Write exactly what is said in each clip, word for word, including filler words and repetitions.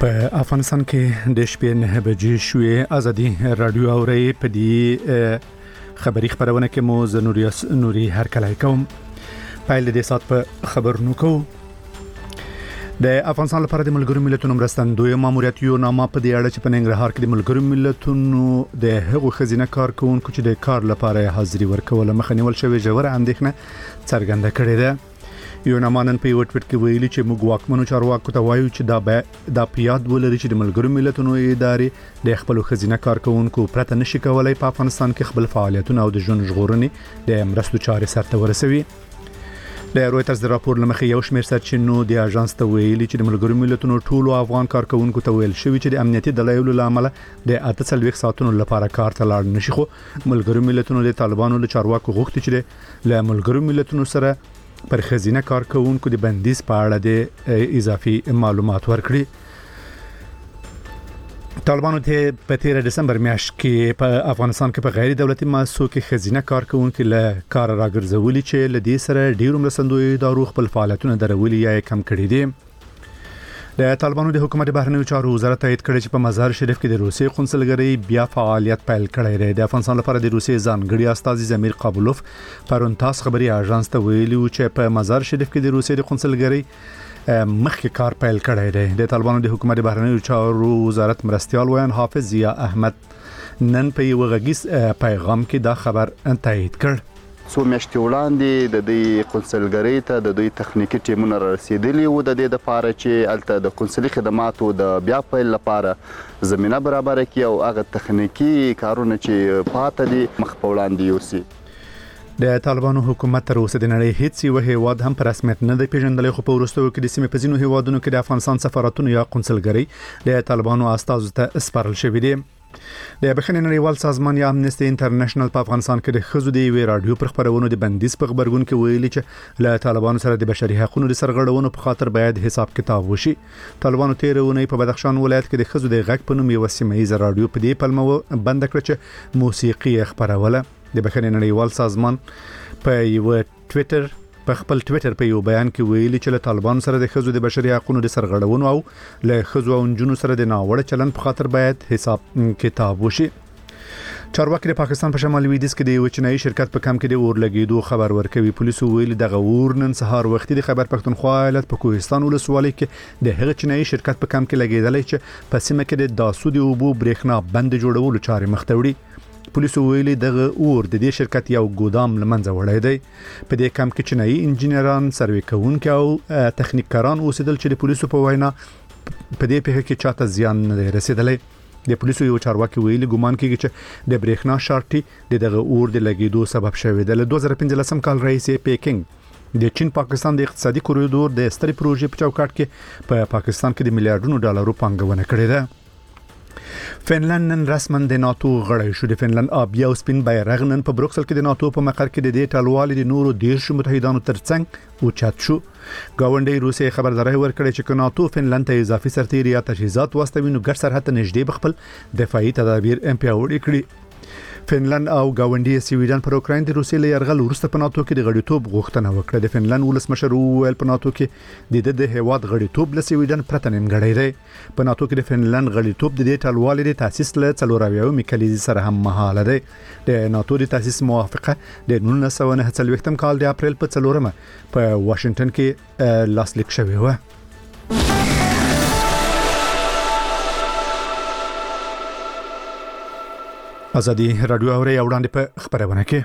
په افغانستان کې د شپې نه بجې شوې ازادي رادیو اوري په دې خبري خبرونه کې مو زنوري نوري هر کله کوم پایل دې سات په خبرونو کو د افغانستان لپاره د ملګرو ملتونو مرستندوی ماموریت یو نامه په دې اړه چې په ننګرهار کې د ملګرو ملتونو د هغو خزینه کارکونکو چې د کار لپاره حاضری ورکول مخنیول شوی جوړه اندېښنه څرګنده کړې ده. یو نامانن په وټ وټ کې ویلي چې موږ واکمنو چارواکو ته وایو چې دا به د پیاد ولري چې د ملګرو ملتونو ادارې د خپل خزینه کارکونکو پرته نشي کولای په افغانستان کې خپل فعالیتونه او د ژوند ژغورنې د مرستو چارې سرته ورسوي. د رويټرز د راپور لمخې یو شمېر سرچینو د اژانس ته ویلي چې د ملګرو ملتونو ټولو افغان کارکونکو ته ویل شوی چې د امنیتي دلایلو لامل د اته څلوېښت ساعتونو لپاره کار ته لاړ نشي، خو ملګرو ملتونو د طالبانو له چارواکو غوښتي چې له ملګرو ملتونو سره پر خزینه کارکونکو د بندیز په اړه د اضافي معلومات ورکړي. طالبانو ته په تیر دسمبر میاشت کې په افغانستان کې په غیر دولتي مؤسسو کې خزینه کارکونکو له کار راګرځولي چې ل دې سره ډیرو مرستندوی ادارو خپل فعالیتونه درولي یا کم کړي دي. د طالبانو د حکومت بهرنیو چارو وزارت تایید کړی چې په مزار شریف کې د روسي قونسلګرۍ بیا فعالیت پیل کړی دی. د افغانستان لپاره د روسي ځانګړي استازي زمیر قابلوف پرون تاس خبري اژانس ته ویلي چې په مزار شریف کې د روسي د قونسلګرۍ مخکې کار پیل کړی دی. د طالبانو د حکومت بهرنیو چارو وزارت مرستيال ویان حافظ ضیا احمد نن په یو غږیز پیغام کې دا خبر تایید کړ. څو میاشتې وړاندې د دې قونسلګرۍ ته د دوی تخنیکی ټیمونه رسیدلي وو د دې لپاره چې الته د قونسلي خدماتو د بیا پیل لپاره زمينه برابر کړي او هغه تخنیکی کارونه چې پاتې دي مخ په وړاندې یوسي. د طالبانو حکومت تر اوسه د نړۍ هیڅ یو هیواد هم پر رسمیت نه دی پیژندل، خو په وروستیو کې د سیمې په ځینو هیوادونو کې د افغانستان سفارتونو یا قونسلګرۍ د طالبانو استازو ته سپارل شوی دي. د بخښنې نړیوال سازمان یا امنیستي انټرنیشنل په افغانستان کې د خزو دی وی رادیو پر خبرونو د بندیز په خبرګون کې ویلي چې له طالبانو سره د بشري حقوقو د سرغړونو په خاطر باید حساب کتاب وشي. طالبانو تیرونه په بدخشان ولایت کې د خزو د غږ په نوم یو سیمه رادیو په دې پلمه بند کړ چې موسیقي خبروله. د بخښنې نړیوال سازمان په یو ټوئیټر په خپل ټوئیټر په یو بیان کې ویلي چې له طالبانو سره د خزو د بشري حقوقو د سرغړونو او له خزو او جنونو سره د ناوړه چلن په خاطر باید حساب کتاب وشي. چارواکي د پاکستان په شمالي لویدیځ کې د یو چینایي شرکت په کم کې د اور لګیدو خبر ورکوي. پولیسو ویلي د غور نن سهار وختي د خیبر پښتونخوا ایالت په کوهستان ولسوالۍ کې د هغه چینایي شرکت په کم کې لګیدل چې په سیمه کې د داسو د اوبو برېښنا بند جوړولو چارې مخ ته وړي. پولیسو ویلي دغه اور د دې شرکت یو ګودام لمنځه وړی دی. په دې کم کې چینایي انجینران، سروې کوونکي او تخنیکران اوسېدل چې د پولیسو په وینا په دې پیښه کې چاته زیان نه رسیدلی. د پولیسو یو چارواکي ویلي ګومان کیږي چې د برېښنا شارټي د دغه اور د لګیدو سبب شوی دی. له دوه زره پنځلسم کال راهیسې پیکینګ د چین پاکستان د اقتصادي کوریډور د سترې پروژې په چوکاټ کې په پاکستان کې د میلیارډونو ډالرو پانګونه کړې ده. فنلند نن رسماً د ناتو غړی شو. د فنلند آبي او سپین بیرغ نن په بروکسل کې د ناتو په مقر کې د دې ټلوالې د نورو دیرشو متحدانو ترڅنګ اوچت شو. ګاونډي روسي خبرداري ورکړه چې ناتو فنلند ته اضافي سرتیري یا تجهیزات واستوي نو ګډ سرحد ته نږدې بخپل دفاعي تدابیر پیاوړي کړي. فنلند او ګاونډي سویډن پر اوکراین د روسي له يرغل وروسته په ناتو کې د غړیتوب غوښتنه وکړه. د فنلند ولسمشر ویل په ناتو کې د د هیواد غړیتوب له سویډن پرته نیمګړی دی. په ناتو کې د فنلند غړیتوب د دې ټلوالې د تاسیس له څلوراویو کلیزې سره هم مهاله دی. د ناتو د تاسیس موافقه د نولس سوه نهه څلوېښتم کال د اپریل په څلورمه په واشنگټن کې لاسلیک شوی و. ازادي رادیو اوري وړاندې په خبرونه کې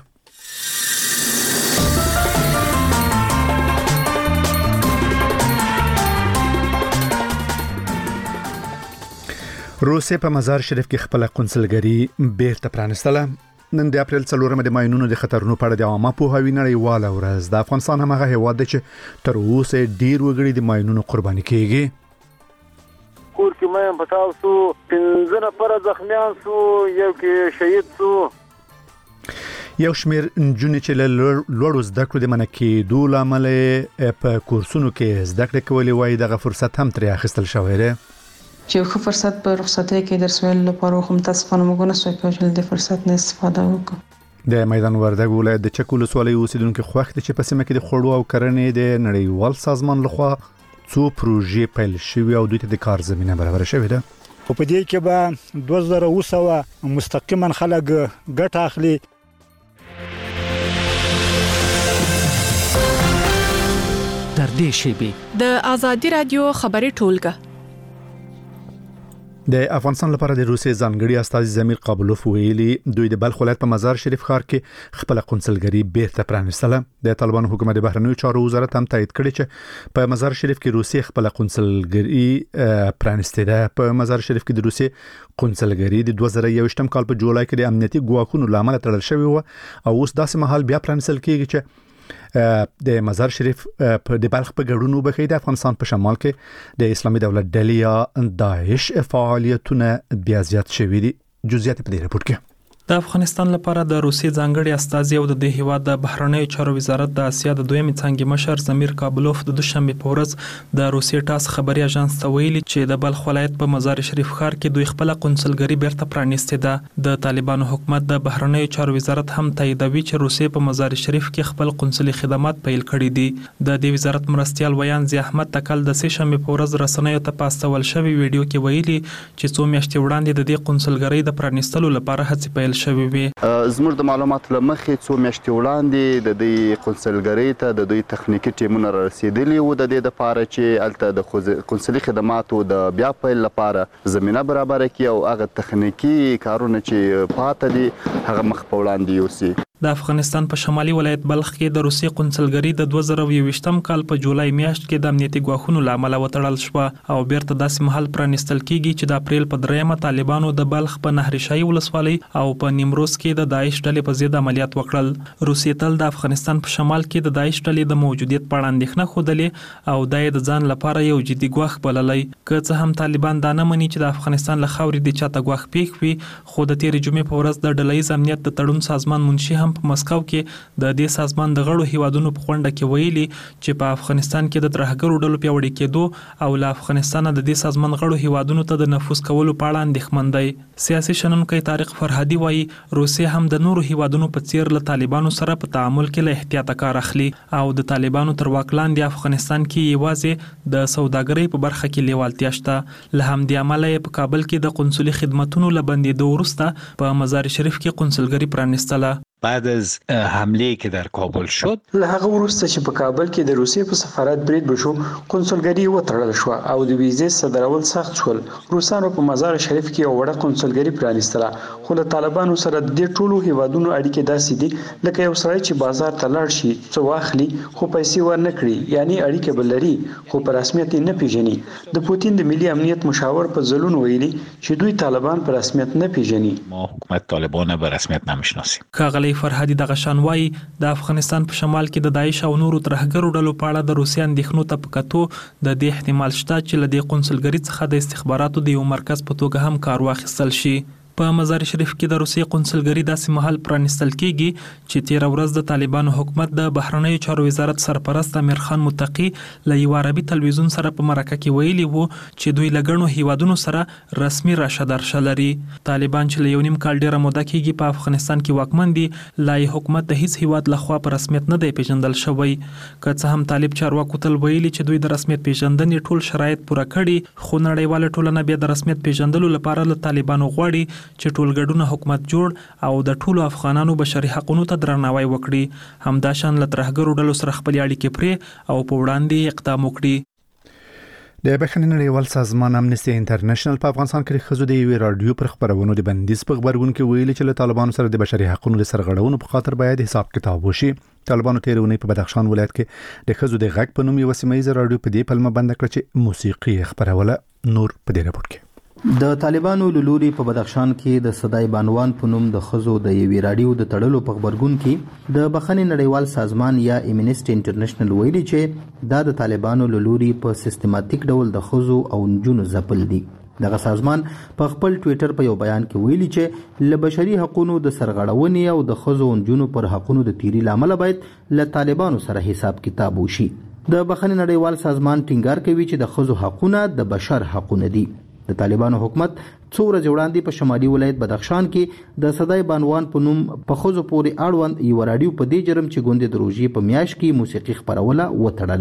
روسي په مزار شریف کې خپل قونسلګرۍ بیرته پرانستله. نن د اپریل څلورمه د ماینونو د خطرونو په اړه د عامه پوهاوي نړیواله ورځ. د افغانستان هم هغه هیواد دی چې تر اوسه ډیر وګړي د ماینونو قرباني کیږي. کور کې مې پتاو سو پنځه نفر زخمیان سو، یو کې شهید سو. یو شمیر نجونې چې له لوړو زده کړو د منع کېدو له امله په کورسونو کې زده کړې کولې وایي دغه فرصت هم ترې اخیستل شوی دی. چې یو فرصت په رخصتۍ کې درس ویل لپاره خو متاسفانه موږ نه سوي کولای د فرصت نه استفاده وکړو. د میدان وردګ ولایت د چک ولسوالۍ اوسیدونکو خوښ دي چې په سیمه کې د خوړو او کرنې د نړیوال سازمان لخوا څو پروژې پیل شوي او دوی ته د کار زمينه برابر شوې ده. په دې کې به دوه زره اووه مستقیما خلک ګټه اخلي. تر دې شیبې د آزادي رادیو خبري ټولګه د افغانستان لپاره د روسي ځانګړي استازي زمیر قابلوف ویلي دوی د بلخ ولایت په مزار شریف ښار کې خپل قونسلګري بیرته پرانیستله. د طالبانو حکومت د بهرنیو چارو وزارت هم تایید کړی چې په مزار شریف کې روسي خپل قونسلګري پرانیسته ده. په مزار شریف کې د روسي قونسلګري د دوه زره یوویشتم کال په جولای کې د امنیتي ګواښونو لامل تړل شوی و او اوس داسې مهال بیا پرانیستل کیږي چې د مزار شریف په د بلخ په ګډونو بخې د افغانستان په شمال کې د اسلامي دولت ډلې یا داعش فعالیتونه بیا زیات شوي دي. جزئیات په دې رپورت کې د افغانستان لپاره د روسي ځانګړي استازي او د دې هیواد د بهرنیو چارو وزارت د اسیا د دویمې څانګې مشر زمیر قابلوف د دوشنبه په ورځ د روسي ټاس خبري اژانس ته ویلي چې د بلخ ولایت په مزار شریف ښار کې دوی خپل قونسلګري بیرته پرانیستې ده. د طالبانو حکومت د بهرنیو چارو وزارت هم تاییدوي چې روسي په مزار شریف کې خپل قونسلي خدمات پیل کړي دي. د دې وزارت مرستيال ویان زی احمد تکل د سه شنبه په ورځ رسنیو ته پاستول شوی ویډیو کې ویلي چې څو میاشتې وړاندې د دې قونسلګرۍ د پرانیستلو لپاره هڅې پیل شوې وي. زموږ د معلوماتو لمخې څو میاشتې وړاندې د دې قونسلګرۍ ته د دوی تخنیکی ټیمونه رسیدلي وو د دې لپاره چې الته د قونسلي خدماتو د بیا پیل لپاره زمينه برابر کړي او هغه تخنیکی کارونه چې پاتې دي هغه مخ په وړاندې یوسي. د افغانستان په شمالي ولایت بلخ کې د روسي قونسلګري د دوه زره یوویشتم کال په جولای میاشت کې د امنیتي ګواښونو لامل وتړل شو او بیرته داسې مهال پرانیستل کیږي چې د اپریل په دریمه طالبانو د بلخ په نهرشاهي ولسوالۍ او په نیمروز کې د داعش ډلې په ضد عملیات وکړل. روسي تل د افغانستان په شمال کې د داعش ډلې د موجودیت په اړه اندېښنه خوده او د ځان لپاره یو جدي ګواښ بللی. که څه هم طالبان دا نه مني چې د افغانستان له خاورې د چاته ګواښ پیښ وي خو د تیرې جمعې په ورځ د ډلهییز امنیت د تړون سازمان منشي هم په مسکو کې د دې سازمان د غړو هیوادونو په غونډه کې ویلي چې په افغانستان کې د ترهګرو ډلو پیوړی کېدو او له افغانستان د دې سازمان غړو هیوادونو ته د نفوذ کولو په اړه اندېښمن دی. سیاسي شنونکی طارق فرهادي وایي روسیه هم د نورو هیوادونو په څیر له طالبانو سره په تعامل کې له احتیاط کار اخلي او د طالبانو تر واک لاندې افغانستان کې یوازې د سوداګرۍ په برخه کې لیوالتیا شته. له همدې امله په کابل کې د قونسلي خدماتو لبندېدو وروسته په مزار شریف کې قونسلګري پرانیستله. بعد از حمله که در کابل شد له هغه وروسته چې په کابل کې د روسیې په سفارت برید وشو قونسلګري وتړل شو او د ویزې صادرول سخت شول. روسانو په مزار شریف کې یو وړه قونسلګري پرانیستله خو له طالبانو سره د ټولو هیوادونو اړیکې داسې دي لکه یو سړی چې بازار ته لاړ شي څه واخلي خو پیسې ورنه کړي یعنی اړیکې بل لري خو په رسمیت نه پیژني. د پوتین د ملي امنیت مشاور په ځلون ویلي چې دوی طالبان په رسمیت نه پیژني. ما حکومت طالبان به رسمیت نمیشناسیم. کاغلی فرهادي دغه شانوای د افغانستان په شمال کې د داعش او نورو ترهګرو ډلو په اړه د روسي اندېښنو ته په کتو د دې احتمال شته چې له دې قونسلګري څخه د استخباراتو د یو مرکز په توګه هم کار واخیستل شي. په مزار شریف کې د روسي قونسلګري داسې مهال پرانیستل کیږي چې تیر ورځ د طالبانو حکومت د بهرنیو چارو وزارت سرپرست امیر خان متقی له یو عربي تلویزیون سره په مرکه کې ویلي وو چې دوی لګڼو هیوادونو سره رسمي راشه درشه لري. طالبان چې له یو نیم کال ډیره موده کېږي په افغانستان کې واکمن دي لا حکومت د هیڅ هیواد لخوا په رسمیت نه دی پیژندل شوی. که څه هم طالب چارواکو تل ویلي چې دوی د رسمیت پیژندنې ټول شرایط پوره کړي خو نړیواله ټولنه بیا د رسمیت پیژندلو لپاره له طالبانو غواړي چې ټولګډونه حکومت جوړ او د ټولو افغانانو بشري حقوقو ته درناوی وکړي. همداشان له ترهګرو ډلو سره خپل اړیکې پرې او په وړاندې اقدام وکړي. د بخښنې نړیوال سازمان امنیستي انټرنیشنل په افغانستان کې خزو د یوې رادیو پر خبرونو د بندیز په خبرونه کې ویلي چې له طالبانو سره د بشري حقوقو د سرغړونو په خاطر باید حساب کتاب وشي. طالبانو تیرونی په بدخشان ولایت کې د خزو د غږ په نوم یو سیمه رادیو په دې پلمه بند کړ چې موسیقي خبروله. نور په دې رپورت کې د طالبانو لوري په بدخشان کې د صدای بانوان په نوم د خزو د یوې رادیو د تړلو په خبرګون کې د بخښنې نړیوال سازمان یا امنیستي انټرنیشنل ویلي چې دا د طالبانو لوري په سیستماتیک ډول د خزو او نجونو ځپل دي. دغه سازمان په خپل ټوئیټر په یو بیان کې ویلي چې له بشري حقوقو د سرغړونې او د خزو او نجونو پر حقوقو د تیری لامل باید له طالبانو سره حساب کتاب وشي. د بخښنې نړیوال سازمان ټینګار کوي چې د خزو حقوقونه د بشر حقوقونه دي. د طالبانو حکومت څو ورځې وړاندې په شمالي ولایت بدخشان کې د صدای بانوان په نوم په خزو پورې اړوند یو رادیو په دې جرم چې ګوندې د روژې په میاشت کې موسیقي خبروله وتړله.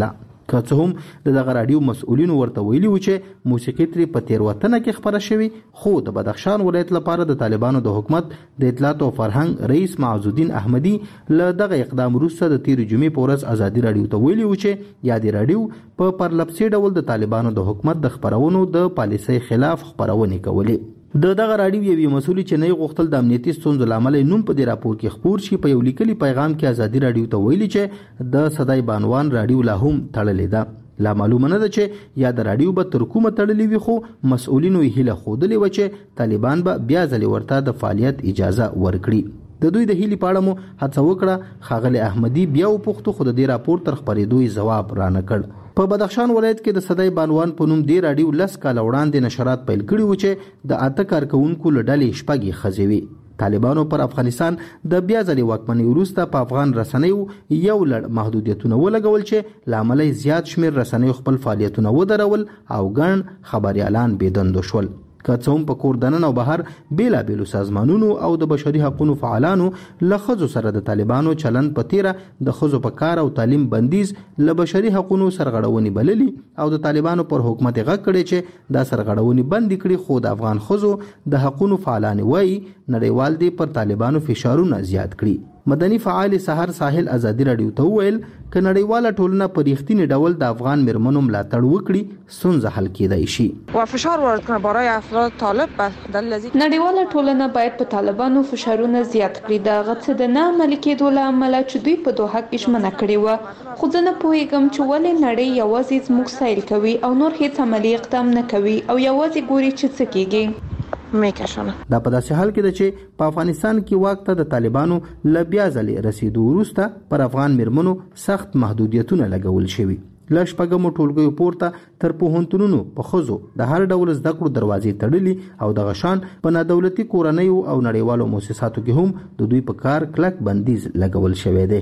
که څه هم د دغه راډیو مسؤلینو ورته ویلي و چې موسیقي ترې په تېروتنه کې خپره شوې، خو د بدخشان ولایت لپاره د طالبانو د حکومت د اطلاعات او فرهنګ رئیس معز الدین احمدي له دغه اقدام وروسته د تېرې جمعې په ورځ ازادي راډیو ته ویلي و چې یادې راډیو په پرلپسې ډول د طالبانو د حکومت د خپرونو د پالیسۍ خلاف خپرونې کولې. د دغه راډیو یوې مسؤلې چې نه غوښتل د امنیتي ستونزو له امله نوم په دې راپور کې خپور شي، په یو لیکلي پیغام کې ازادي راډیو ته ویلي چې د صدای بانوان راډیو لا هم تړلې ده. لا معلومه نه ده چې یا د راډیو به تر کومه تړلې وي، خو مسؤلینو یې هیله ښودلې وه چې طالبان به بیا ځلې ورته د فعالیت اجازه ورکړي. د دوی د هیلې په اړه مو هڅه وکړه، ښاغلی احمدي بیا وپوښتو، خو د دې راپور تر خپرېدو یې ځواب رانه کړ. په بدخشان ولایت کې د صدای بانوان په نوم دې راډیو لس کاله وړاندې نشرات پیل کړي وو چې د اته کارکوونکو له ډلې شپږ یې ښځې وې. طالبانو پر افغانستان د بیا ځلې واکمنۍ وروسته په افغان رسنیو یو لړ محدودیتونه ولګول چې له امله یې زیات شمېر رسنیو خپل فعالیتونه ودرول او ګڼ خبریالان بېدندو شول. که څه هم په کور دننه او بهر بېلابېلو سازمانونو او د بشري حقونو فعالانو له ښځو سره د طالبانو چلند په تیره د ښځو په کار او تعلیم بندیز له بشري حقونو سرغړونې بللي او د طالبانو پر حکومت یې غږ کړی چې دا سرغړونې بندې کړي، خو د افغان ښځو د حقونو فعالان وایي نړیوال دې پر طالبانو فشارونه زیات کړي. مدني فعال سحر ساحل ازادي راډیو ته وویل که نړیواله ټولنه په رښتینې ډول د افغان میرمنو ملاتړ وکړي ستونزه حل کیدای شي. و فشار وارد کنه برای افراد طالب بدل از نړیواله ټولنه باید په طالبانو فشارونه زیات کړي. دا هغه څه د نه عملي کېدو له امله چې دوی په دوحه کې ژمنه کړې وه، خو زه نه پوهېږم چې ولې نړۍ یوازې زموږ سیل کوي او نور هیڅ عملي اقدام نه کوي او یوازې ګوري چې څه کېږي. میکشونه دا په داسې حال کې ده چې په افغانستان کې واک ته د طالبانو له بیا ځلې رسیدو وروسته پر افغان میرمنو سخت محدودیتونه لګول شوي. له شپږمو ټولګیو پورته تر پوهنتونونو په ښځو د هر ډول زده کړو دروازې تړلي او دغه شان په نادولتي کورنیو او نړیوالو مؤسساتو کې هم د دوی په کار کلک بندیز لګول شوی دی.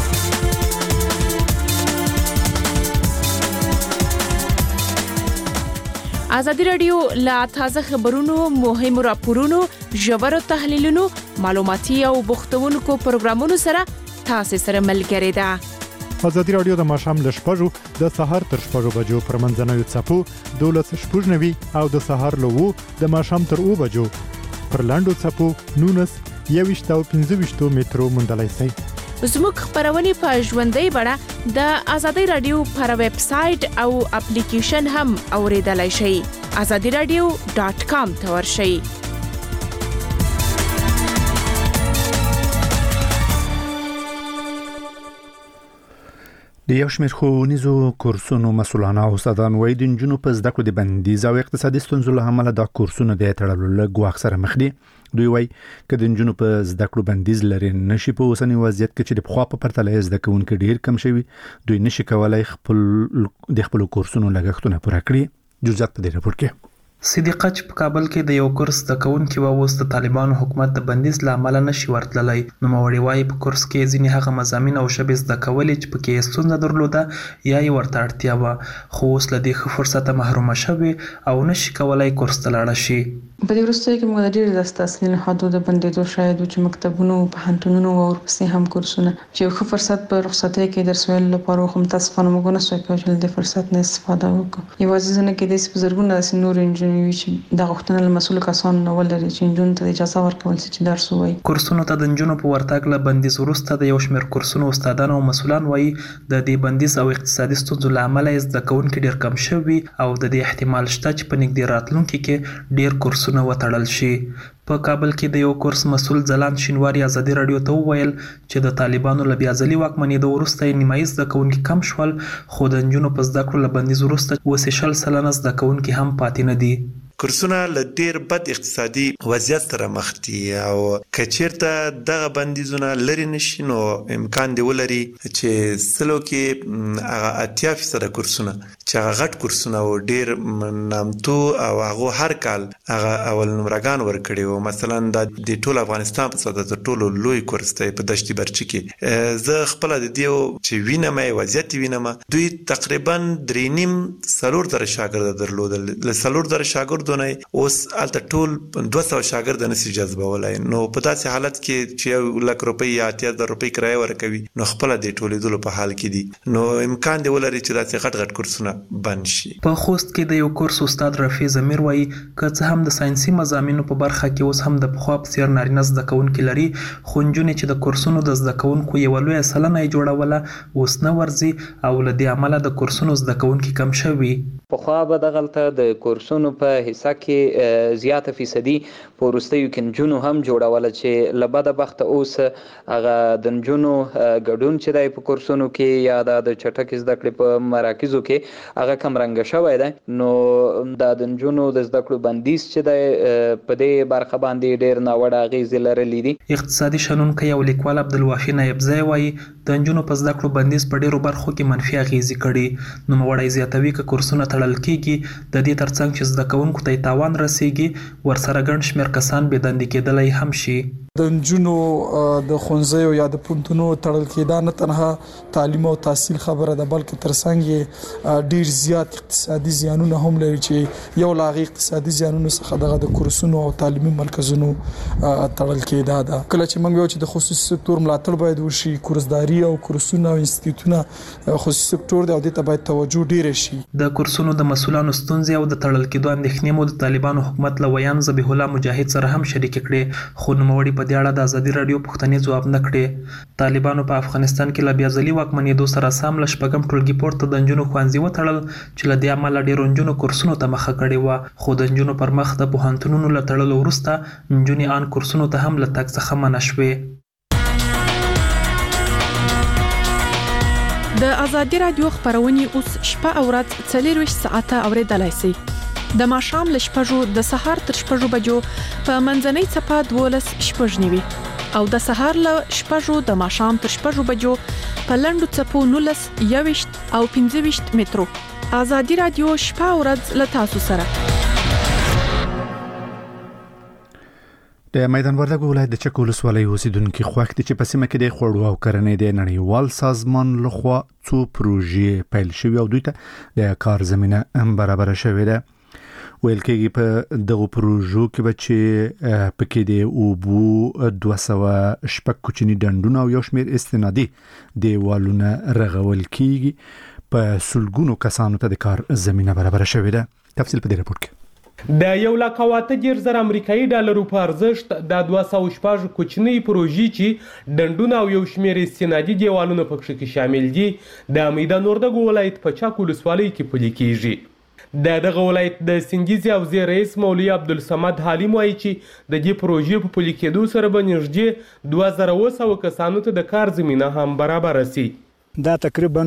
ازادي راډیو لا تازه خبرونو، مهمو راپورونو، ژورو تحلیلونو، معلوماتي او بوختونکو پروګرامونو سره تاسو سره ملګری ده. ازادي راډیو د ماښام له شپږو د سهار تر شپږو بجو پر منځنوي څپو دولس شپږ نوي او د سهار له اوو د ماښام تر اوو بجو پر لاندو څپو نونس یوویشت او پنځه ویشتو مترو موندلی شئ. زموږ خبرونه په ژوندۍ بڼه د ازادي راډیو پر ویب سټ او اپلیکیشن هم اوریدلای شئ. ازادي راډیو ډاٹ کام ته ورشئ. د یو شمېر ښوونیزو کورسونو مسؤلان او استادان وایي د نجونو په زده کړو د بندیز او اقتصادي ستونزو له امله دا کورسونه د تړلو له ګواښ سره مخ دي. دوی وایي که د نجونو په زده کړو بندیز لري نشي په اوسني وضعیت کې چې د پخوا په پرتله زده کوونکي ډیر کم شوي، دوی نشي کولای خپل د خپل کورسونو لګښتونه پوره کړي. جزئیات په دې راپور کې. صدیقه چې په کابل کې د یو کورس د کوونکي و اوس د طالبانو حکومت د بندیز له امله نشي ورتللی. نوموړې وایي په کورس کې ځینې هغه مضامین او ژبې زده کولې چې پکې یې ستونزه درلوده یا یې ورته اړتیا وه، خو اوس له دې ښه فرصته محرومه شوې او نشي کولای کورس ته لاړه شي. په دې وروستیو کې موږ د ډېرو داسې تحصیلي نهادو د بندېدو شاهد وو چې مکتبونو، پوهنتونونو او ورپسې هم کورسونه چې یو ښه فرصت په رخصتۍ کې درس ویلو لپاره خو متاسفانه موږ ونسوای کولی چې له دې فرصت نه استفاده وکړو. یوازې زه نه کېدای شي په زرګونه داسې نورې نجونې وي چې دا غوښتنه له مسؤلو کسانو نه ولري چې نجونو ته اجازه ورکول شي چې درس ووایي. کورسونو ته د نجونو په ورتګ له بندیز وروسته د یو شمېر کورسونو استادان او مسؤلان وایي د دې بندیز او اقتصادي ستونزو له امله یې زده کوونکي ډېر کم شوي او د دې احتمال شته چې په نږدې راتلونکي کې ډېر کورسونه وتړل شي. په کابل کې د یو کورس مسؤل ځلاند شینواري ازادي راډیو ته وویل چې د طالبانو له بیا ځلې واکمنېدو وروسته یې نیمایي زده کوونکي کم شول، خو د نجونو په زده کړو له بندیز وروسته اوس یې شل سلنه زده کوونکي هم پاتې نه دي. کورسونه له ډیر بد اقتصادي وضعیت سره مخ دي او کچیرته دغه بندیزونه لري نشي نو امکان دی ولري چې سلو کې هغه اتیا فیصد کورسونه چې هغه غټ کورسونه او ډیر نامتو او هغه هر کال هغه اول نمرګان ورکړي او مثلا د ټول افغانستان په صدر د ټولو لوی کورس ته په دشتي برچی کې زه خپل د دیو چې وینم وضعیت وینم دوی تقریبا درې نیم سلور در شاګرد درلودل له سلور در شاګردونه اوس الته ټول دوه سوه شاګرد نشي جذبولای نو په داسې حالت کې چې لک روپۍ یا اتیا زره روپۍ کرایه ورکوي نو خپل د ټولیدلو په حال کې دي نو امکان دی ولري چې داسې غټ غټ کورسونه بند شي. په خوست کې د یو کورس استاد رفیع زمیر وایي که څه هم د ساينسي مضامینو په برخه کې اوس هم د پخوا په څیر نارینه زده کوونکي لري خو نجونې چې د کورسونو د زده کوونکو یوه لویه سلنه یې جوړوله اوس نه ورځي او له دې امله د کورسونو زده کوونکي کم شوي. پخوا به دغلته د کورسونو په حصه کې زیاته فیصدي په وروستیو کې نجونو هم جوړوله چې له بده بخته اوس هغه د نجونو ګډون چې دی په کورسونو کې یا د چټکې زده کړې په مراکزو کې هغه کم رنګه شوی دی نو د د نجونو د زده کړو بندیز چې دی په دې برخه باندې ډېر ناوړه اغېزې لرلې دي. اقتصادي شنونکی او لیکوال عبدالوافي نایبزی وایي د نجونو په زده کړو بندیز په ډېرو برخو کې منفي اغېزې کړي. نوموړی زیاتوي که کورسونه تړل کېږي د دې ترڅنګ چې زده کوونکو ته تاوان رسیږي ورسره ګڼ شمېر کسان بې دندې کېدلی هم شي. د نجونو د ښوونځیو یا د پوهنتونو تړل کېدا نه تنها تعلیم او تحصیل خبره ده بلکې ترڅنګ یې ډیر زیات اقتصادي زیانونه هم لري چې یو لاغي اقتصادي زیانونو څخه دغه د کورسونو او تعلیمي مرکزونو تړل کېدا ده. کله چې موږ یو چې د خصوصي سکتور ملاتړ باید وشي کورسداري او کورسونه او انسټیټیوټونه خصوصي سکتور دی او دې ته باید توجه ډیر شي. د کورسونو د مسولانو ستونزې او د تړل کېدو اندېښنې مو د طالبانو حکومت له ویان ذبیح الله مجاهد سره هم شریک کړې خو نوموړي په دې اړه د ازادي راډیو پوښتنې ځواب نه کړې. طالبانو په افغانستان کې له بیا ځلي واکمنېدو سره سم له شپږم ټولګي پورته د نجونو ښوونځي وتړل چې له دې امله ډېرو نجونو کورسونو ته مخه کړې وه خو د نجونو پر مخ د پوهنتونونو له تړلو وروسته نجونې ان کورسونو ته هم له تګ څخه منع شوې. د ازادي راډیو خبرونه اوس شپه او ورځ څلورویشت ساعته اوریدلای شئ. د ماښام له شپږو د سهار تر شپږو بجو په منځنۍ څپه دولس شپږ نیوي او د سهار له شپږو د ماښام تر شپږو بجو په لنډو څپو نولس یوویشت او پنځه ویشت مترو. ازادي راډیو شپه او ورځ له تاسو سره. د میدان وردګ ولایت د چک ولسوالۍ اوسیدونکو خوښ دي چې په سیمه کې د خوړو او کرنې د نړیوال سازمان لخوا څو پروژې پیل شوي او دوی ته د کار زمینه هم برابر شوې ده. ویل کېږي په دغو پروژو کې به چې پکې د اوبو دوه سوه شپږ کوچني ډنډونه او یو شمېر استنادي دیوالونه رغول کېږي. په سلګونو کسانو ته د کار زمینه برابر شوې ده. تفصیل په دې راپور کې. د یو لک او اته دېرش زره امریکایي ډالرو په ارزښت د دوه سوه شپږ کوچنۍ پروژې چې ډنډونه او یو شمېر استنادي دیوالونه پکې کې شامل دي د میدان وردګ ولایت په چک ولسوالۍ کې پلي کېږي. د دغه ولایت د سنګیزي او زیر رئیس مولوي عبدالصمد حالم وایي چې د دې پروژې په پلي کېدو سره به نږدې دوه زره اووه سوه کسانو ته د کار زمینه هم برابره سي. دا تقریبا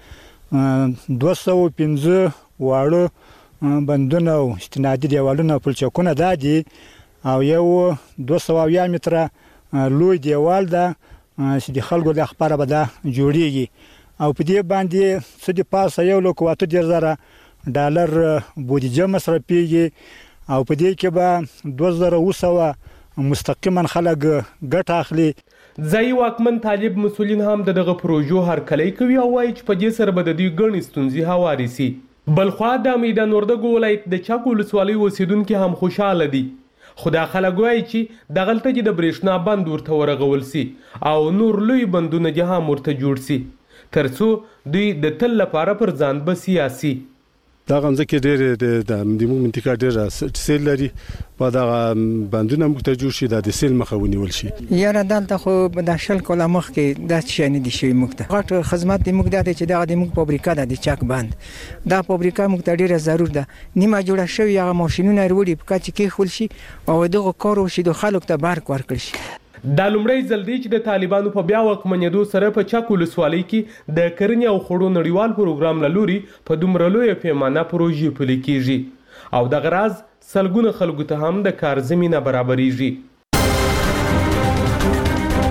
دوه سوه پنځه واړه بندونه او استنادي دیوالونه او پلچکونه دا دي او یو دوه سوه اویا متره لوی دیوال ده چې د خلکو د خبره به دا جوړیږي او په دې باندې څه د پاسه یو لک اته دېرش زره ډالر بودیجه مصرفیږي او په دې کې به دوه زره اووه سوه مستقیما خلک ګټه اخلي. ځایي واکمن طالب مسؤلین هم دغه پروژو هرکلی کوي او وایي چې په دې سره به د دوی ګڼې ستونزې هوارې سي. بلخوا د میدان وردګ ولایت د چک ولسوالۍ اوسیدونکي هم خوشحاله دي خو دا خلک وایي چې دغلته د برېښنا بند ورته ورغول سي او نور لوی بندونه دې هم ورته جوړ سي ترڅو دوی د تل لپاره پر ځان بسیا سي. دا غمزه ډېر د موږ منطقه ډېر سیل لري په دا بندونه موږ ته جوړ شي د سیل مخه ونیول شي. یاره دلته خو د شل کاله مخکې دا څه نه دي شوي موږ ته غټ خدمت دی موږ دا چې دغه د موږ فابریکه ده د چک بند دا فابریکه موږ ته ډېره ضرور ده نیمه جوړه شوي هغه ماشینونه وروړي په کچې کېښول شي او دغه کار وشي د خلکو ته برق ورکړل شي. دا لومړی ځل دی چې د طالبانو په بیا واکمنېدو سره په چک ولسوالۍ کې د کرنې او خوړو نړیوال پروګرام له لوري په دومره لویه پیمانه پروژې پلي کېږي او دغه راز سلګونه خلکو ته هم د کار زمینه برابرېږي.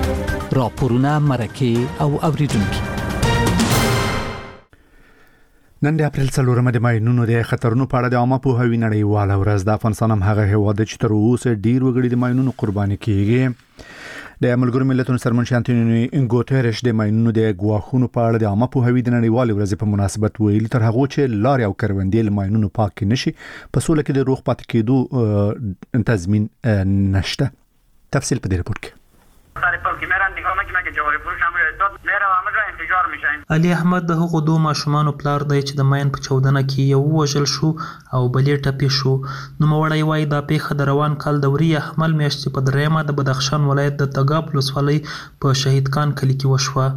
راپورونه مرکې او اوریدونکي. نن د اپریل څلورمه د ماینونو د خطرونو په اړه د عامه پوهاوي نړیواله ورځ د افغانستان هم هغه هیواد چې تر اوسه ډیر وګړي د ماینونو قرباني کیږي د ملګرو ملتونو سرمنشي انټونیو ګوتریش د ماینونو د ګواښونو په اړه د عامه پوهاوي د نړیواله ورځ په مناسبت ویلي تر هغه چې لارې او کروندې له ماینونو پاک نشي په سوله کې د روغ پاتې کېدو تضمین نشته. تفصیل په دې رپورت کې علي احمد د هغو دوه ماشومانو پلار دی چې د ماین په چاودنه کې یو وژل شو او بلې ټپي شو. نوموړی وایي دا پیښه د روان کال د وریې حمل میاشتې په دریمه د بدخشان ولایت د تګاب ولسوالۍ په شهید خان کلي کې وشوه.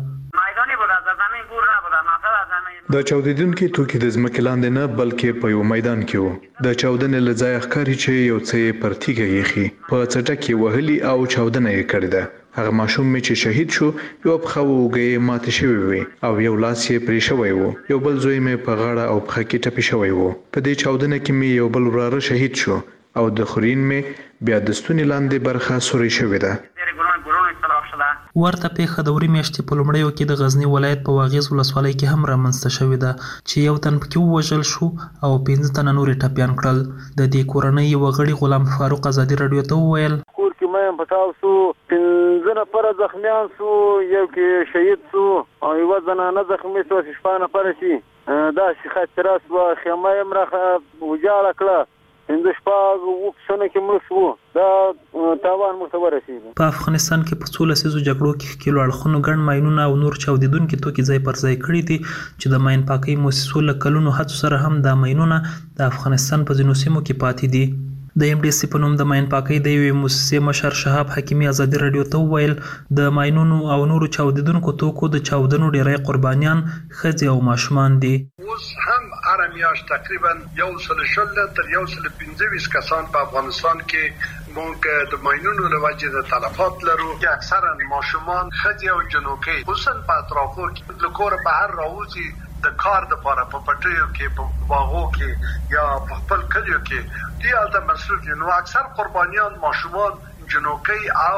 د چاودیدونکو توکي د ځمکې لاندې نه بلکې په یو میدان کې وو. د چاودنې له ځایه ښکاري چې یو څه پر تیږه یخي په څټکې وهلي او چاودنه یې کړې ده. هغه ماشوم می چې شهید شو یو پخه وګي ماته شوی وي او یو لاس یې پرې شوی وو. یو بل زوی می په غاړه او پخه کې ټپي شوی وو. په دې چاودنه کې می یو بل وراره شهید شو او د خورین می بیا د ستوني لاندې برخه سوري شوی ده. ورته پیښه د وری میاشتې په لومړیو کې د غزنی ولایت په واغیز ولسوالۍ کې هم رامنځته شوې ده چې یو تن پکې ووژل شو او پنځه تنه نور ټپیان کړل. د دې کورنۍ یو غړي غلام فاروق ازادي رادیو ته وویل کور کې مې پتاو سو پنځه نفر زخمیان سو یو کې شهید سو او یو زنانه زخمی سو شپانه پرشي دا شي خاطرات و خیمه امرخه وجاله کړه پنځه شپږ وښنه کې مړ شو دا تاوان مختبر شي. په افغانستان کې په څو لسیزو جګړو کې کیلو اړخونو ګڼ ماینونه او نور چاودیدونکي توکي ځای پر ځای کړي دي چې د ماین پاکۍ مؤسسو له کلونو هڅو سره هم دا ماینونه د افغانستان په ځینو سیمو کې پاتې دي. د ایم ډي سي په نوم د ماین پاکۍ د یوې مؤسسې مشر شهاب حکیمي ازادي رادیو ته وویل د ماینونو او نورو چاودیدونکو توکو د چاودنو ډیری قربانیان ښځې او ماشومان دي. اوس هم هر میاشت تقریبا یو سل شل تر یو سل پنځه ویشت کسان په افغانستان کې موږ د ماینونو له وجې د تلفات لرو چې اکثرا ماشومان ښځې او جنوکۍ خصوصا په اطرافو کې د کور بهر راوځي د کار د لپاره په پټیو کې په باغو کې یا په خپل کلیو کې دی الته مصروف دي. نو اکثر قربانیان ماشومان جنوکۍ او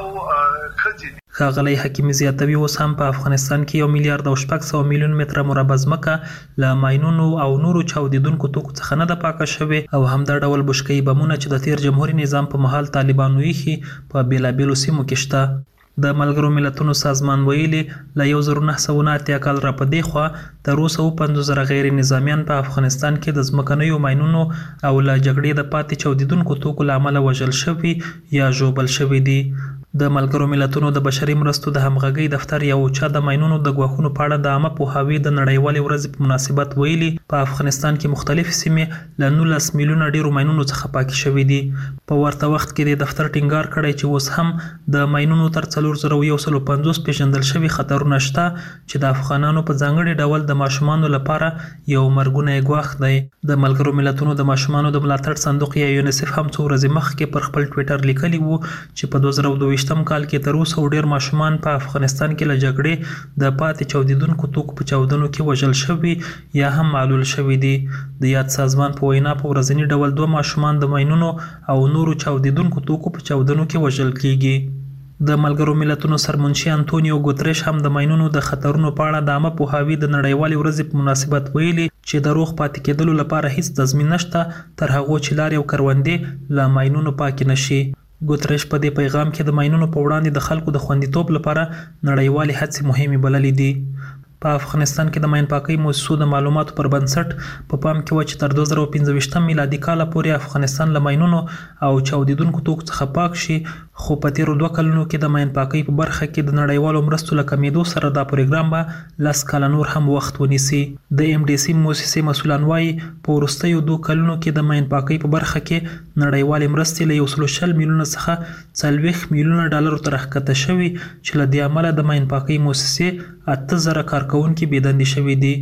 ښځې. ښاغلی حکیمي زیاتوي اوس هم په افغانستان کې یو میلیارډ او شپږ سوه میلیون متره مربع ځمکه له ماینونو او نورو چاودیدونکو توکو څخه نه ده پاکه شوې او همدا ډول بشکه‌يي بمونه چې د تیر جمهوري نظام په مهال طالبانو ایښي په بېلابېلو سیمو کې شته. د ملګرو ملتونو سازمان ویلي له یو زر نه سوه نه اتیا کال را په دې خوا تر اوسه اووه پنځوس زره غیر نظامیان په افغانستان کې د ځمکنیو ماینونو او له جګړې د پاتې چاودیدونکو توکو له امله وژل شوي یا ژوبل شوي دي. د ملګرو ملتونو د بشري مرستو د همغږۍ دفتر یو چا د ماینونو د ګواښونو په اړه د عامه پوهاوي د نړیوالې ورځې په مناسبت ویلي په افغانستان کې مختلفې سیمې له نولس میلیونه ډیرو ماینونو څخه پاکې شوي دي. په ورته وخت کې د دفتر ټینګار کړی چې اوس هم د ماینونو تر څلور زره یو سل پنځوس پیژندل شوي خطرونه شته چې د افغانانو په ځانګړي ډول د ماشومانو لپاره یو مرګونی ګواښ دی. د ملګرو ملتونو د ماشومانو د ملاتړ صندوق یا یونیسف هم څو ورځې مخکې پر خپل ټویټر لیکلي وو چې په دوه زره دوه ویشتم کال کې تر اوسه ډیر ماشومان په افغانستان کې له جګړې د پاتې چاودیدونکو توکو په چاودنو کې وژل شوي یا هم معلول شوي دي. د یاد سازمان په وینا په ورځني ډول دوه ماشومان د ماینونو او نورو چاودیدونکو توکو په چاودنو کې وژل کیږي. د ملګرو ملتونو سرمنشي انټونیو ګوتریش هم د ماینونو د خطرونو په اړه د عامه پوهاوي د نړیوالې ورځې په مناسبت ویلي چې د روغ پاتې کېدلو لپاره هیڅ تضمین نشته تر هغو چې لارې او کروندې له ماینونو پاکې نشي. ګوتریش په دې پیغام کې د ماینونو په وړاندې د خلکو د خوندیتوب لپاره نړیوالې هڅې مهمې بللې دي. په افغانستان کې د ماین پاکۍ مؤسسو د معلوماتو پر بنسټ په پام کې و چې تر دوه زره پنځه ویشتم میلادي کاله پورې افغانستان له ماینونو او چاودیدونکو توکو څخه پاک شي، خو په تیرو دوه کلونو کې د ماین پاکۍ په برخه کې د نړیوالو مرستو له کمیدو سره دا پروګرام به لس کاله نور هم وخت ونیسي. د ایم ډي سي مؤسسې مسؤلان وایي په وروستیو دوه کلونو کې د ماین پاکۍ په برخه کې نړیوالې مرستې له یو سل شل میلیونه څخه څلوېښت میلیونه ډالرو ته راښکته شوي چې له دې امله د ماین پاکۍ مؤسسې اته زره کارکوونکي بېدندې شوي دي.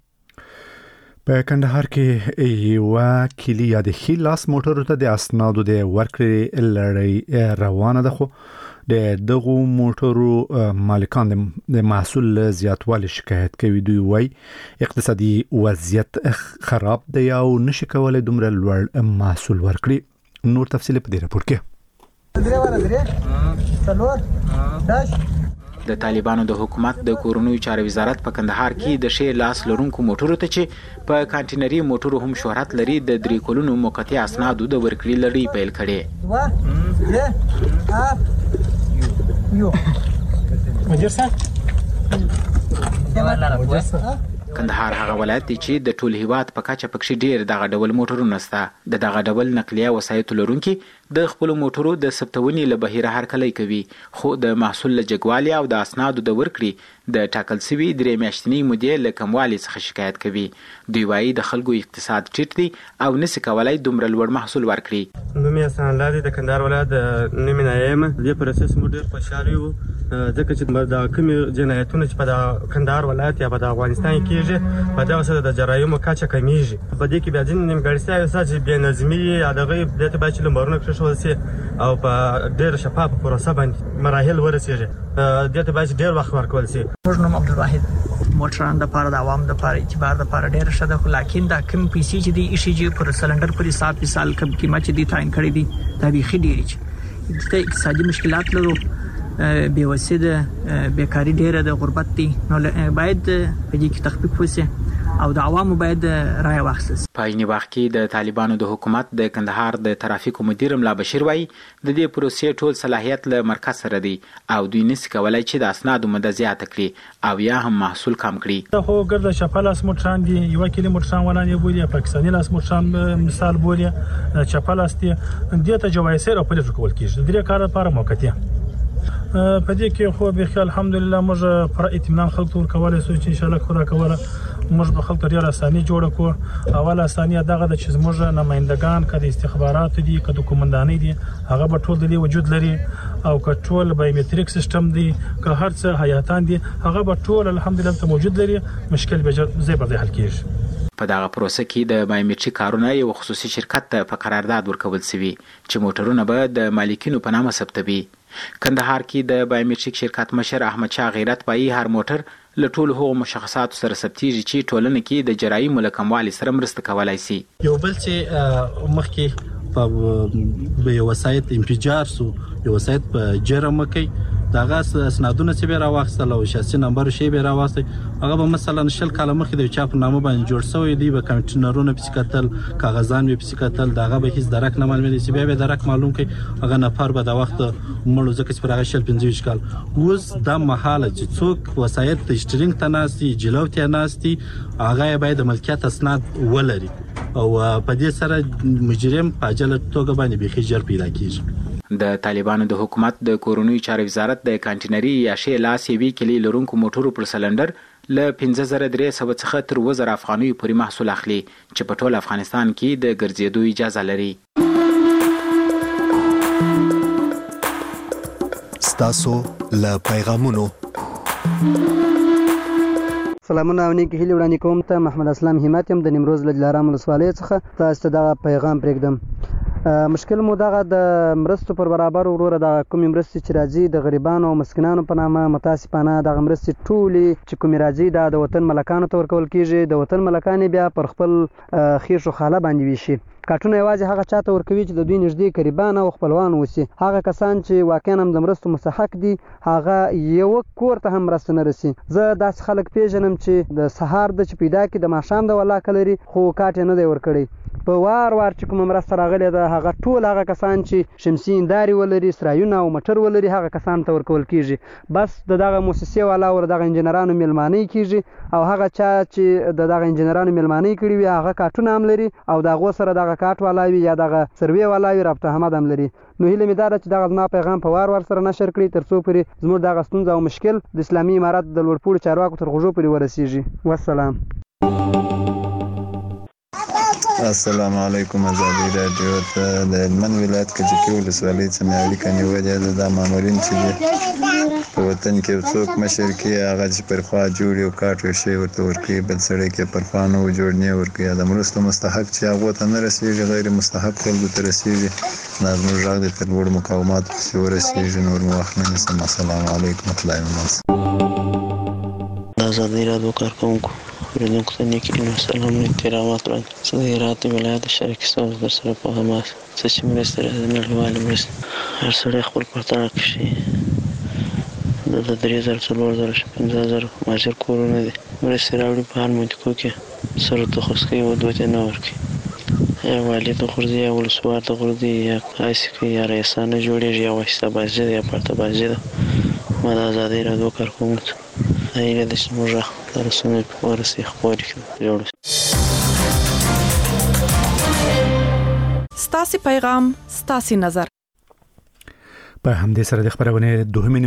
په کندهار کې یوه کلي یا د ښي لاس موټرو ته د اسنادو د ورکړې لړۍ روانه ده، خو د دغو موټرو مالکان د محصول زیاتوالي شکایت کوي. دوی وایي اقتصادي وضعیت خراب دی او نشي کولی دومره لوړ محصول ورکړي. نور تفصیل په دې راپور کې. درې واره درې څلور داش د طالبانو د حکومت د کورونو چارو وزارت په کندهار کې د شی لاس لرونکو موټرو ته چې په کانټینري موټرو هم شهرت لري د درې کلونو موقتی اسنادو د ورکړې لړۍ پیل کړې. کندهار هغه ولایت دی چې د ټول هیواد په کچه پکې ډیر دغه ډول موټرونه شته. د دغه ډول نقلیه وسایط لرونکي د خپل موټرو د ثبتونې له بهیره هرکلی کوي، خو د محصول له جګوالي او د اسنادو د ورکړې د ټاکل شوي درې میاشتنۍ مودې له کموالي څخه شکایت کوي. دوی وایي د خلکو اقتصاد ټیټ دی او نشي کولای دومره لوړ محصول ورکړي. نوم یې حسن الله دی، د کندهار ولایت د نیمې نایم. د دې پروسس مو ډیر خوشاله یو ځکه چې د کومې جنایتونو چې په کندهار ولایت یا په افغانستان کې کېږي په دغه سره د جرایمو کچه کمیږي. په دې کې بیا ځینې نیمګړتیاوې شته چې بې نظمي یا دغه دې ته باید چې لمرونه کېښودل شي او په ډېره شفافه پروسه باندې مراحل ورسېږي. دې ته باید چې ډېر وخت ورکول شي. موږ نوم عبدالواحد موټران دپاره د عوامو دپاره اعتبار دپاره ډېره ښه ده، خو لاکن دا کوم پیسې چې دي ایښي چې پر سلنډر پورې صاف مثال کوم قیمت چې دي تعین کړی دي دا بیخي ډېرې چې دلته اقتصادي مشکلات لرو، بېوسي ده، بیکاري ډېره ده، غربت دی. نو باید په دې کې تخفیف وشي او د عوامو باید رایه واخیستل شي. په عیني وخت کې د طالبانو د حکومت د کندهار د ترافیکو مدیر ملا بشیر وایي د دې پروسې ټول صلاحیت له مرکز سره دی او دوی نشي کولای چې د اسنادو مده زیاته کړي او یا هم محصول کم کړي. دا خو ګرد چپه لاس موټران دي، یو کلی موټران ولانې بولي، پاکستاني لاس موټران مثال بولي، چپه لاس دي، دې ته جوایز او پلیټ ورکول کېږي. درې کار لپاره موقتی په دې کې خو به خیال الحمدلله موږ پر اطمینان خلک تور کولای سو چې ان شاء الله خدا کوله موږ به خلک ډیر اساني جوړ کو. اول اساني دغه د چې موږ نمائندگان کده استخبارات دي کده کومنداني دي هغه به ټول د وجود لري او کټرول بایومټریک سیستم دي که هر څه حیاتان دي هغه به ټول الحمدلله موجود لري. مشکل به زی به حل کیږي. په دغه پروسه کې د بایومټریک کارونه یو خصوصي شرکت ته په قرارداد ورکول شوی چې موټرونه به د مالکینو په نامه ثبتوي. کندهار کې د بایومټریک شرکت مشر احمد شاه غیرت وایي هر موټر له ټولو هغو مشخصاتو سره ثبتیږي چې ټولنه کې د جرایمو له کموالي سره مرسته کولای شي. یو بل چې مخکې په یو وسایت انفجار سو یو وسایت په جرم کې دغه اسنادونه چې به راوخصل او شاسي نمبر شی به راوستي هغه به مثلا شل کاله مخکې د چا په نامه باندې جوړ شوی دی، به کمپیوټرونه پسکتل کاغذان به پسکتل دغه به هیڅ درک نه معلومه دي چې به درک معلوم کې هغه نفر به د وخت مړو ځکه چې پر هغه شل پنځه کال اوس د محاله چې څوک وسایت تشترینګ ته ناستي جلوتیا ناستي هغه باید ملکیت اسناد ولري او په دې سره مجرم په اجل توګه باندې به خجر پیدا کیږي. د طالبانو د حکومت د کورونو چارو وزارت د کانټینري یا شی لاس یوي کلی لرونکو موټرو پر سلندر ل پنځه زره درې سوه څخه تر اووه زره افغانیو پورې محصول اخلي چې په ټول افغانستان کې د ګرځېدو اجازه لري. ستاسو له پیغامونو سلامونه او نیک هیلې وړاندې کوم ته محمد اسلام همت یم د نیمروز له دلارام ولسوالۍ څخه تاسو ته دغه پیغام پرېږدم. مشکل مو دغه د مرستو پر برابر وروره د کومې مرستې چې راځي د غریبانو او مسکینانو په نامه متاسفانه دغه مرستې ټولې چې کومې راځي دا د وطن ملکانو ته ورکول کېږي. د وطن ملکان بیا پر خپل خیش و خاله باندې ویشي. کارټونه یوازې هغه چاته ورکوي چې د دوی نږدې قریبان او خپلوان اوسي. هغه کسان چې واقعا هم د مرستو مستحق دي هغه یو کور ته هم مرسته نه رسي. زه داسې خلک پیژنم چې د سهار د چې پیدا کړي د ماښام د ولاکه لري خو کاټ یې نه دی ورکړی. په وار وار چې کومه مرسته راغلې ده هغه ټول هغه کسان چې شمسي هندارې ولري، سرایونه او موټر ولري هغه کسان ته ورکول کېږي. بس د دغه موسسې والا او دغه انجینرانو میلمانۍ کېږي او هغه چا چې د دغه انجینرانو میلمانۍ کړي وي هغه کارټونه هم لري او د هغو سره دغه کارټ والا وي یا دغه سروې والا وي رابطه حمد هم لري. نو هیله مې دا ده چې دغه زما پیغام په وار وار سره نشر کړي تر څو پورې زموږ دغه ستونزه او مشکل د اسلامي امارت د لوړپوړو چارواکو تر غوږو پورې ورسیږي. والسلام. السلام علیکم. ازادي رادیو ته د هلمند ولایت کجکي ولسوالۍ څخه اړیکه نیولې ده. دا مامورین چې دي په وطن کې څوک مشر کې هغه چې پر خوا جوړ یو کاټ یو شی ورته ورکوي، بل سړی کې پر خوا نه جوړ نه ورکوي. د مرستو مستحق چې هغو ته نه رسېږي غیر مستحق خلکو ته رسېږي. دا زموږ غږ دی تر لوړو مقاماتو پسې ورسېږي. نور مو وخت نه نیسم. السلام علیکم ورحمة الله وبرکاته. د ازادي راډیو کارکوونکو اوریدونکو ته نیک هیلې سلام احترامات وړاندې. زه د هرات ولایت د شریک ستونزو در سره په حماس څه چې مرستې راځي نړیوالې مرستې هر سړی خپل پرتله کړي د درې زره څلور زره پنځه زره ماجر کورونه دي مرستې راوړي په هر منطقو کې سره تخصص کوي او دوی ته نه ورکوي یا والي ته غورځي یا ولسوال ته غورځي یا آیسي کوي یا رئیسانه جوړېږي یا واسطه بازي ده یا پرته بازي ده. ما د ازادۍ راډیو کارکوونکو ته هیله ده چې موږ د رسنیو په ورسې خپرې کړو جوړ ستاسو پیغام ستاسو نظر. په همدې سره د خبرونه دوهمه